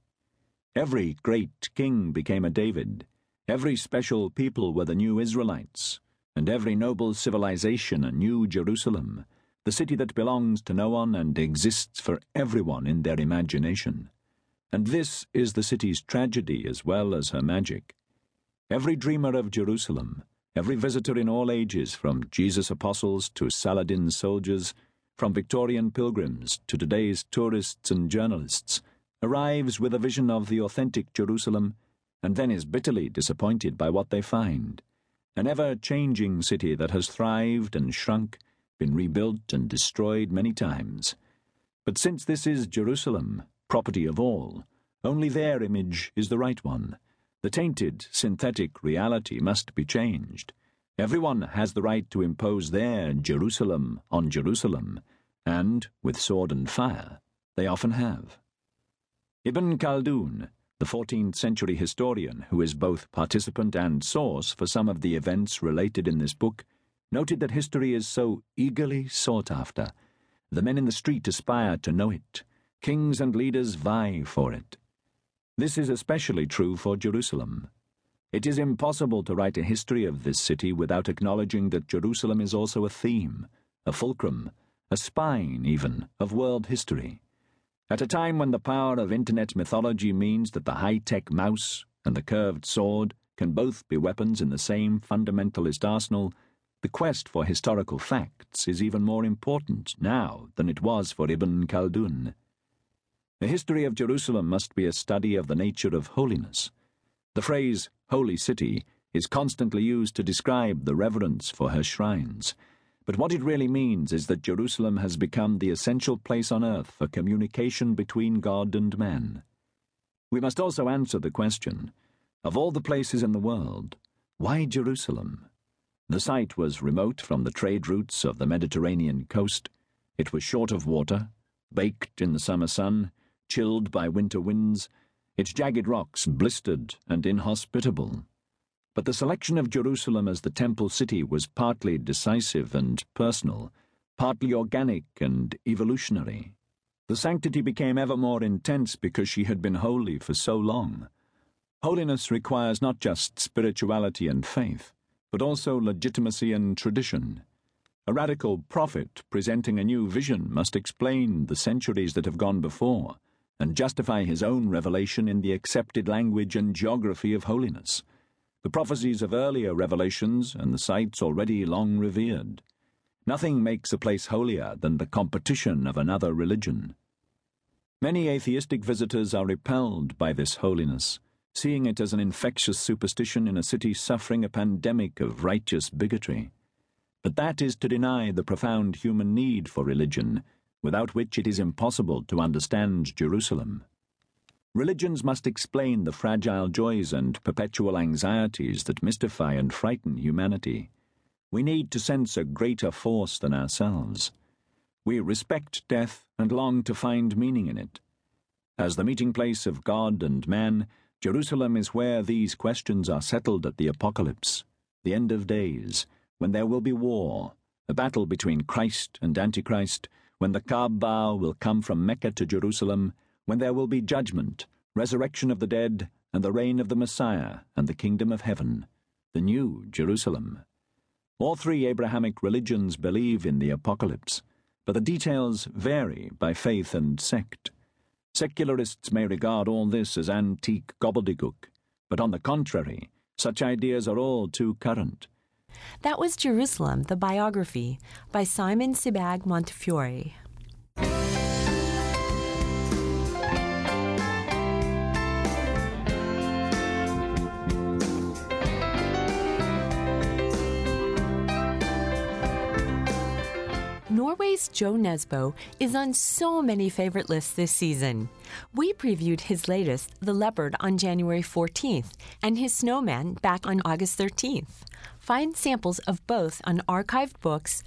Every great king became a David, every special people were the new Israelites, and every noble civilization a new Jerusalem, the city that belongs to no one and exists for everyone in their imagination. And this is the city's tragedy as well as her magic. Every dreamer of Jerusalem, every visitor in all ages, from Jesus' apostles to Saladin's soldiers, from Victorian pilgrims to today's tourists and journalists, arrives with a vision of the authentic Jerusalem and then is bitterly disappointed by what they find. An ever-changing city that has thrived and shrunk, been rebuilt and destroyed many times. But since this is Jerusalem, property of all, only their image is the right one. The tainted, synthetic reality must be changed. Everyone has the right to impose their Jerusalem on Jerusalem, and, with sword and fire, they often have. Ibn Khaldun, the 14th century historian who is both participant and source for some of the events related in this book, noted that history is so eagerly sought after. The men in the street aspire to know it. Kings and leaders vie for it. This is especially true for Jerusalem. It is impossible to write a history of this city without acknowledging that Jerusalem is also a theme, a fulcrum, a spine, even, of world history. At a time when the power of internet mythology means that the high-tech mouse and the curved sword can both be weapons in the same fundamentalist arsenal, the quest for historical facts is even more important now than it was for Ibn Khaldun. The history of Jerusalem must be a study of the nature of holiness. The phrase, holy city, is constantly used to describe the reverence for her shrines. But what it really means is that Jerusalem has become the essential place on earth for communication between God and man. We must also answer the question, of all the places in the world, why Jerusalem? The site was remote from the trade routes of the Mediterranean coast. It was short of water, baked in the summer sun, chilled by winter winds, its jagged rocks blistered and inhospitable. But the selection of Jerusalem as the temple city was partly decisive and personal, partly organic and evolutionary. The sanctity became ever more intense because she had been holy for so long. Holiness requires not just spirituality and faith, but also legitimacy and tradition. A radical prophet presenting a new vision must explain the centuries that have gone before and justify his own revelation in the accepted language and geography of holiness, the prophecies of earlier revelations and the sites already long revered. Nothing makes a place holier than the competition of another religion. Many atheistic visitors are repelled by this holiness, seeing it as an infectious superstition in a city suffering a pandemic of righteous bigotry. But that is to deny the profound human need for religion, without which it is impossible to understand Jerusalem. Religions must explain the fragile joys and perpetual anxieties that mystify and frighten humanity. We need to sense a greater force than ourselves. We respect death and long to find meaning in it. As the meeting place of God and man, Jerusalem is where these questions are settled at the apocalypse, the end of days, when there will be war, a battle between Christ and Antichrist, when the Kaaba will come from Mecca to Jerusalem, when there will be judgment, resurrection of the dead, and the reign of the Messiah and the kingdom of heaven, the new Jerusalem. All three Abrahamic religions believe in the apocalypse, but the details vary by faith and sect. Secularists may regard all this as antique gobbledygook, but on the contrary, such ideas are all too current. That was Jerusalem, the biography, by Simon Sebag Montefiore. Norway's Jo Nesbø is on so many favorite lists this season. We previewed his latest, The Leopard, on January 14th, and his Snowman back on August 13th. Find samples of both on archived books,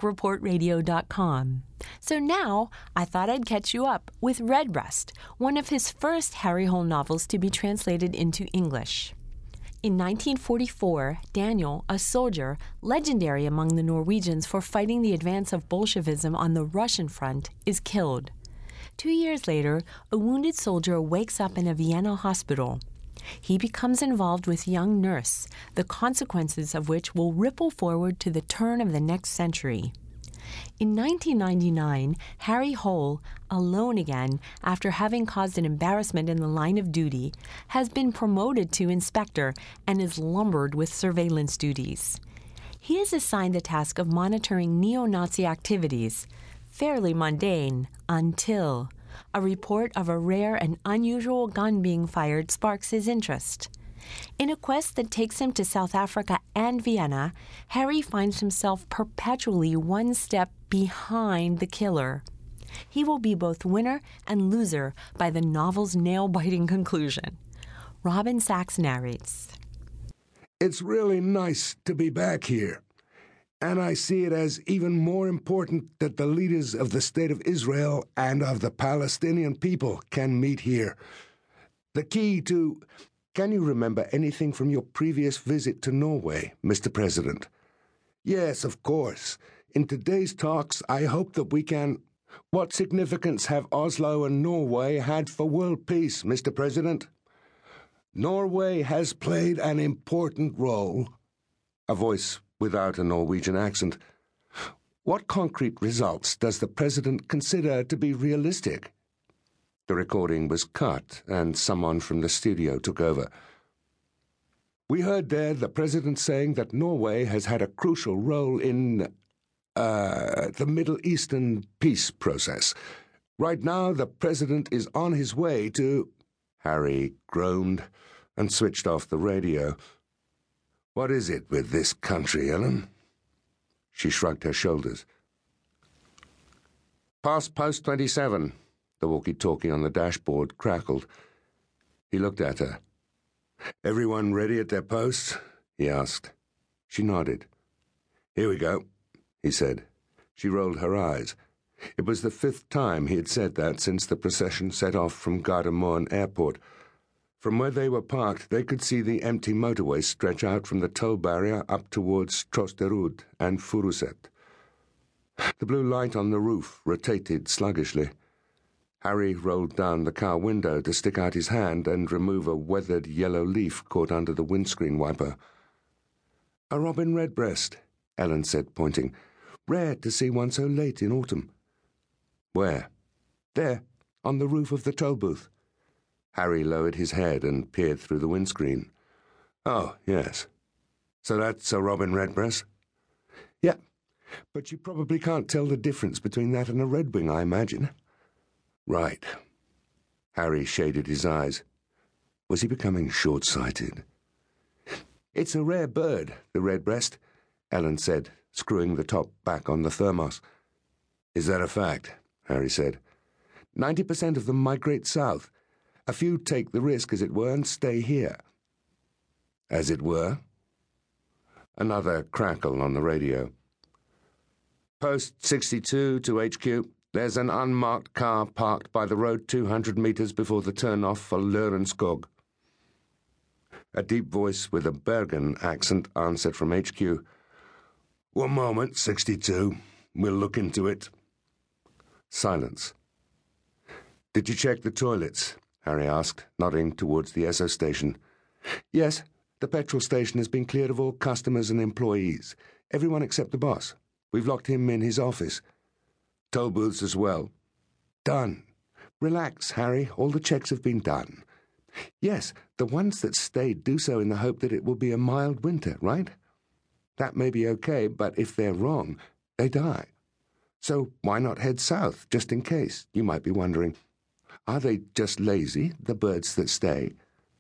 bookreportradio.com. So now, I thought I'd catch you up with Redbreast, one of his first Harry Hole novels to be translated into English. In 1944, Daniel, a soldier, legendary among the Norwegians for fighting the advance of Bolshevism on the Russian front, is killed. 2 years later, a wounded soldier wakes up in a Vienna hospital. He becomes involved with a young nurse, the consequences of which will ripple forward to the turn of the next century. In 1999, Harry Hole, alone again after having caused an embarrassment in the line of duty, has been promoted to inspector and is lumbered with surveillance duties. He is assigned the task of monitoring neo-Nazi activities, fairly mundane, until a report of a rare and unusual gun being fired sparks his interest. In a quest that takes him to South Africa and Vienna, Harry finds himself perpetually one step behind the killer. He will be both winner and loser by the novel's nail-biting conclusion. Robin Sachs narrates. It's really nice to be back here, and I see it as even more important that the leaders of the State of Israel and of the Palestinian people can meet here. The key to... Can you remember anything from your previous visit to Norway, Mr. President? Yes, of course. In today's talks, I hope that we can... What significance have Oslo and Norway had for world peace, Mr. President? Norway has played an important role. A voice without a Norwegian accent. What concrete results does the President consider to be realistic? The recording was cut, and someone from the studio took over. We heard there the President saying that Norway has had a crucial role in the Middle Eastern peace process. Right now, the President is on his way to... Harry groaned and switched off the radio. What is it with this country, Ellen? She shrugged her shoulders. Past post 27. The walkie-talkie on the dashboard crackled. He looked at her. Everyone ready at their posts? He asked. She nodded. Here we go, he said. She rolled her eyes. It was the 5th time he had said that since the procession set off from Gardermoen Airport. From where they were parked, they could see the empty motorway stretch out from the toll barrier up towards Trosterud and Furuset. The blue light on the roof rotated sluggishly. Harry rolled down the car window to stick out his hand and remove a weathered yellow leaf caught under the windscreen wiper. A robin redbreast, Ellen said, pointing. Rare to see one so late in autumn. Where? There, on the roof of the toll booth. Harry lowered his head and peered through the windscreen. Oh, yes. So that's a robin redbreast? Yeah, but you probably can't tell the difference between that and a redwing, I imagine. Right. Harry shaded his eyes. Was he becoming short-sighted? It's a rare bird, the redbreast, Ellen said, screwing the top back on the thermos. Is that a fact? Harry said. 90% of them migrate south. A few take the risk, as it were, and stay here. As it were? Another crackle on the radio. Post 62 to HQ. There's an unmarked car parked by the road 200 metres before the turn-off for Lørenskog. A deep voice with a Bergen accent answered from HQ. One moment, 62. We'll look into it. Silence. Did you check the toilets? Harry asked, nodding towards the Esso station. Yes, the petrol station has been cleared of all customers and employees. Everyone except the boss. We've locked him in his office. Toll booths as well. Done. Relax, Harry. All the checks have been done. Yes, the ones that stayed do so in the hope that it will be a mild winter, right? That may be okay, but if they're wrong, they die. So why not head south, just in case? You might be wondering. Are they just lazy, the birds that stay?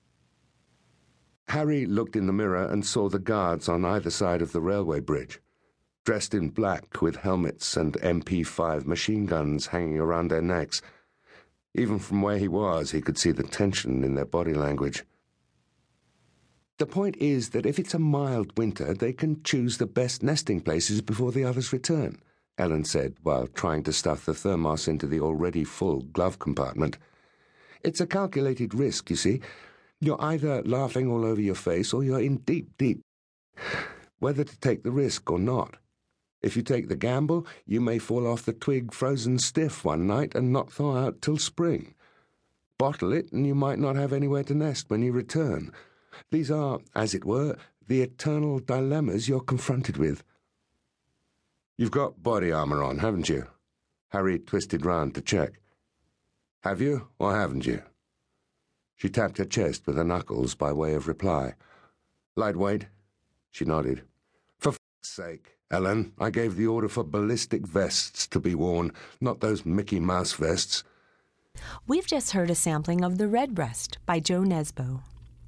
Harry looked in the mirror and saw the guards on either side of the railway bridge, dressed in black with helmets and MP5 machine guns hanging around their necks. Even from where he was, he could see the tension in their body language. The point is that if it's a mild winter, they can choose the best nesting places before the others return, Ellen said, while trying to stuff the thermos into the already full glove compartment. It's a calculated risk, you see. You're either laughing all over your face or you're in deep, whether to take the risk or not. If you take the gamble, you may fall off the twig frozen stiff one night and not thaw out till spring. Bottle it and you might not have anywhere to nest when you return. These are, as it were, the eternal dilemmas you're confronted with. You've got body armour on, haven't you? Harry twisted round to check. Have you, or haven't you? She tapped her chest with her knuckles by way of reply. Lightweight? She nodded. For f***'s sake, Ellen, I gave the order for ballistic vests to be worn, not those Mickey Mouse vests. We've just heard a sampling of The Redbreast by Joe Nesbo.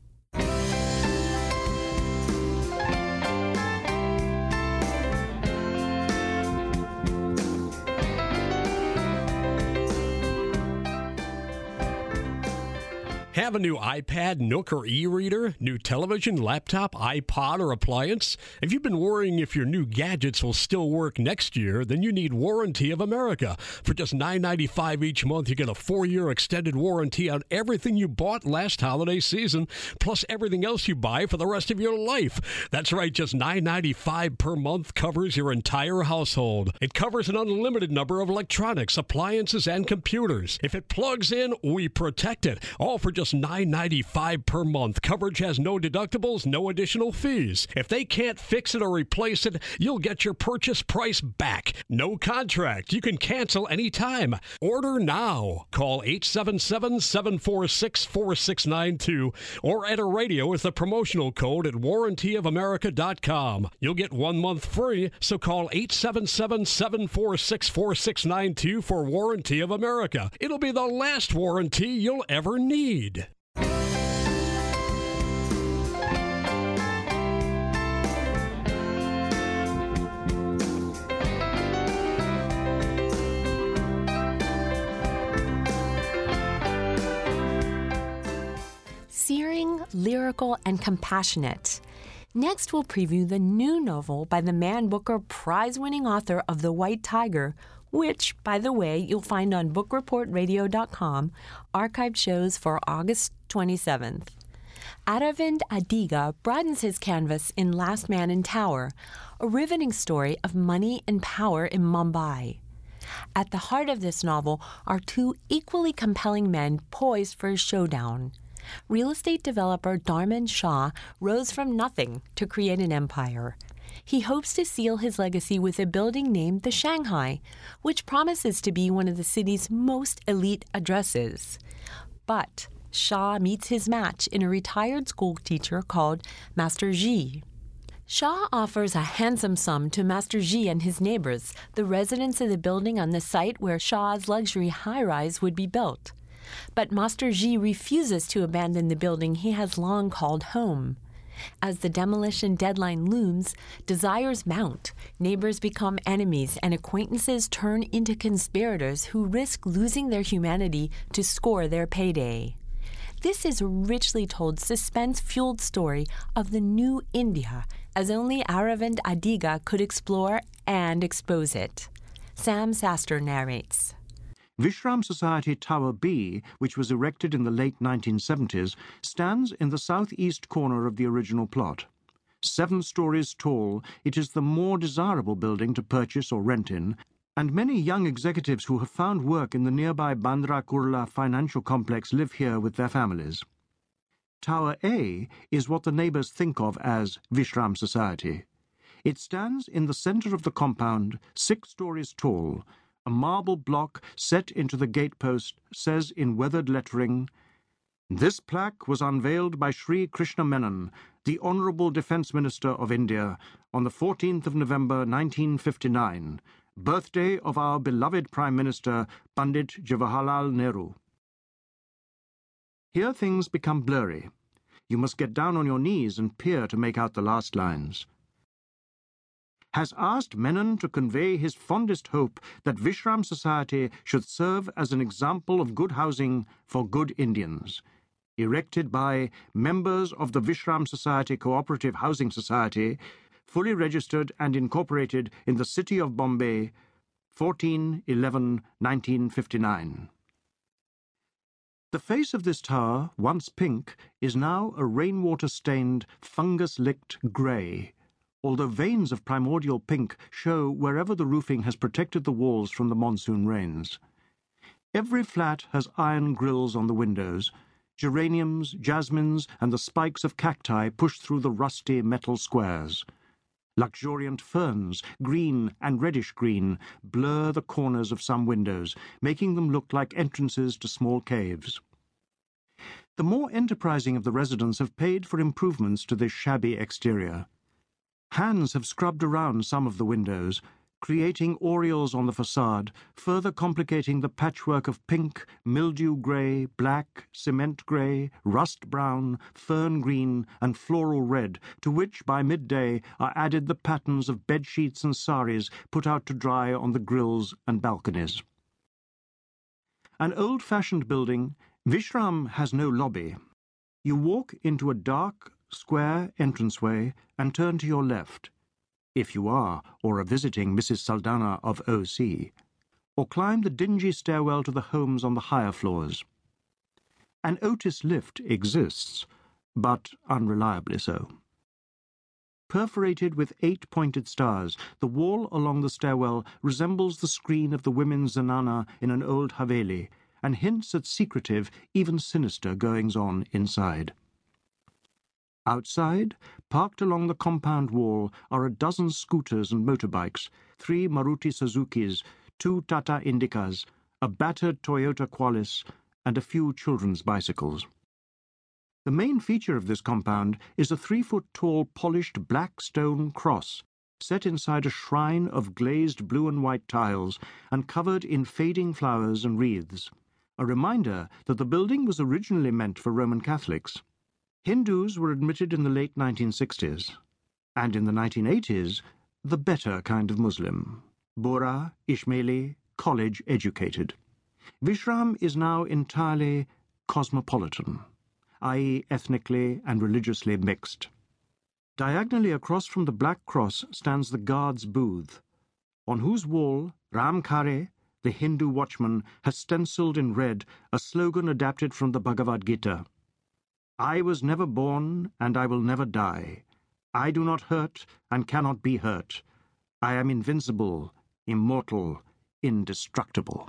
Have a new iPad, Nook, or e-reader? New television, laptop, iPod, or appliance? If you've been worrying if your new gadgets will still work next year, then you need Warranty of America. For just $9.95 each month, you get a 4-year extended warranty on everything you bought last holiday season, plus everything else you buy for the rest of your life. That's right, just $9.95 per month covers your entire household. It covers an unlimited number of electronics, appliances, and computers. If it plugs in, we protect it. All for just $9.95 per month. Coverage has no deductibles, no additional fees. If they can't fix it or replace it, you'll get your purchase price back. No contract. You can cancel anytime. Order now. Call 877-746-4692 or enter radio as the promotional code at warrantyofamerica.com. You'll get 1 month free, so call 877-746-4692 for Warranty of America. It'll be the last warranty you'll ever need. Searing, lyrical, and compassionate. Next, we'll preview the new novel by the Man Booker prize-winning author of The White Tiger, which, by the way, you'll find on bookreportradio.com, archived shows for August 27th. Aravind Adiga broadens his canvas in Last Man in Tower, a riveting story of money and power in Mumbai. At the heart of this novel are two equally compelling men poised for a showdown. Real estate developer Dharman Shah rose from nothing to create an empire. He hopes to seal his legacy with a building named the Shanghai, which promises to be one of the city's most elite addresses. But Shah meets his match in a retired school teacher called Master Ji. Shah offers a handsome sum to Master Ji and his neighbors, the residents of the building on the site where Shah's luxury high-rise would be built. But Master Ji refuses to abandon the building he has long called home. As the demolition deadline looms, desires mount, neighbors become enemies, and acquaintances turn into conspirators who risk losing their humanity to score their payday. This is a richly told, suspense-fueled story of the new India, as only Aravind Adiga could explore and expose it. Sam Saster narrates. Vishram Society Tower B, which was erected in the late 1970s, stands in the southeast corner of the original plot. 7 stories tall, it is the more desirable building to purchase or rent in, and many young executives who have found work in the nearby Bandra Kurla financial complex live here with their families. Tower A is what the neighbours think of as Vishram Society. It stands in the centre of the compound, 6 stories tall. A marble block set into the gatepost says in weathered lettering, "This plaque was unveiled by Sri Krishna Menon, the Honourable Defence Minister of India, on the 14th of November 1959, birthday of our beloved Prime Minister, Pandit Jawaharlal Nehru." Here things become blurry. You must get down on your knees and peer to make out the last lines. Has asked Menon to convey his fondest hope that Vishram Society should serve as an example of good housing for good Indians. Erected by members of the Vishram Society Cooperative Housing Society, fully registered and incorporated in the city of Bombay, 14/11/1959. The face of this tower, once pink, is now a rainwater-stained, fungus-licked grey, although veins of primordial pink show wherever the roofing has protected the walls from the monsoon rains. Every flat has iron grills on the windows. Geraniums, jasmines, and the spikes of cacti push through the rusty metal squares. Luxuriant ferns, green and reddish-green, blur the corners of some windows, making them look like entrances to small caves. The more enterprising of the residents have paid for improvements to this shabby exterior. Hands have scrubbed around some of the windows, creating aureoles on the facade, further complicating the patchwork of pink, mildew grey, black, cement grey, rust brown, fern green, and floral red, to which by midday are added the patterns of bedsheets and saris put out to dry on the grilles and balconies. An old-fashioned building, Vishram has no lobby. You walk into a dark, square entranceway and turn to your left, if you are or are visiting Mrs. Saldana of OC, or climb the dingy stairwell to the homes on the higher floors. An Otis lift exists, but unreliably so. Perforated with 8 pointed stars, the wall along the stairwell resembles the screen of the women's zanana in an old haveli, and hints at secretive, even sinister goings-on inside. Outside, parked along the compound wall, are a dozen scooters and motorbikes, 3 Maruti Suzukis, 2 Tata Indicas, a battered Toyota Qualis, and a few children's bicycles. The main feature of this compound is a 3-foot-tall polished black stone cross, set inside a shrine of glazed blue and white tiles and covered in fading flowers and wreaths, a reminder that the building was originally meant for Roman Catholics. Hindus were admitted in the late 1960s, and in the 1980s, the better kind of Muslim, Bohra, Ismaili, college-educated. Vishram is now entirely cosmopolitan, i.e. ethnically and religiously mixed. Diagonally across from the Black Cross stands the guard's booth, on whose wall Ram Khare, the Hindu watchman, has stenciled in red a slogan adapted from the Bhagavad Gita. I was never born, and I will never die. I do not hurt, and cannot be hurt. I am invincible, immortal, indestructible.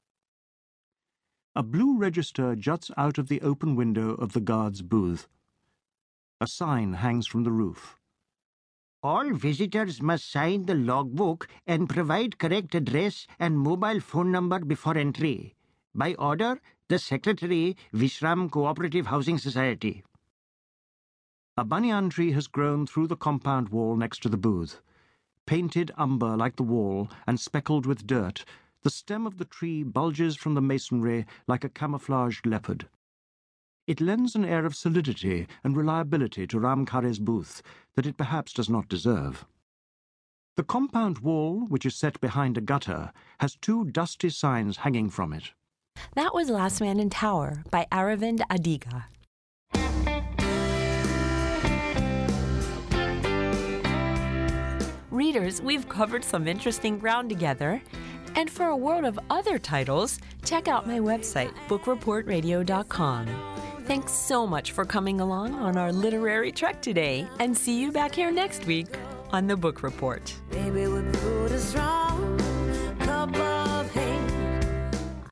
A blue register juts out of the open window of the guard's booth. A sign hangs from the roof. All visitors must sign the logbook and provide correct address and mobile phone number before entry. By order, the Secretary, Vishram Cooperative Housing Society. A banyan tree has grown through the compound wall next to the booth. Painted umber like the wall and speckled with dirt, the stem of the tree bulges from the masonry like a camouflaged leopard. It lends an air of solidity and reliability to Ram Khare's booth that it perhaps does not deserve. The compound wall, which is set behind a gutter, has 2 dusty signs hanging from it. That was Last Man in Tower by Aravind Adiga. Readers, we've covered some interesting ground together. And for a world of other titles, check out my website, bookreportradio.com. Thanks so much for coming along on our literary trek today, and see you back here next week on The Book Report. Baby, we put a strong